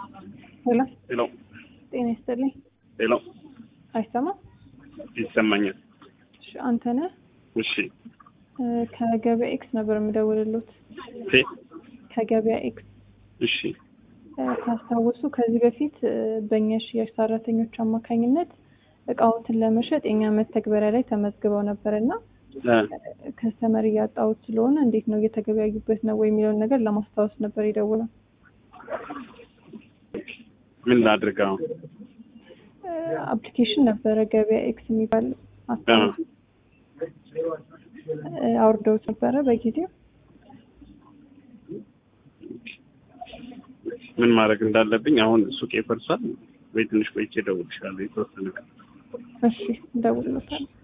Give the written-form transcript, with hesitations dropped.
ሄሎ ሄሎ ጤና ይስጥልኝ። ሄሎ አይሰማም? ይሰማኛል። እሺ አንተ ነህ? እሺ ከገበያ ኤክስ ነበር የምደውልልዎት። ከገበያ ኤክስ። እሺ ካስታወሱ ከዚህ በፊት በእኛ ሽያጭ ሰራተኞች አማካኝነት እቃዎትን ለመሸጥ የኛ መተግበሪያ ላይ ተመዝግበው ነበርና ከስተመር እያጣሁት ስለሆነ እንዴት ነው እየተገበያዩበት ነው ወይ የሚለውን ነገር ለማስታወስ ነበር የደወለው። ምን ላድርገው? አፕሊኬሽን ነበረ ገበያ ኤክስ የሚባል አውርደውት ነበረ በጊዜው። ምን ማድረግ እንዳለብኝ አሁን ሱቄ ፈርሷል ወይ ትንሽ ቆይቼ እደውልልሻለሁ የተወሰነ ቀን። እሺ እደውልልዎታለሁ።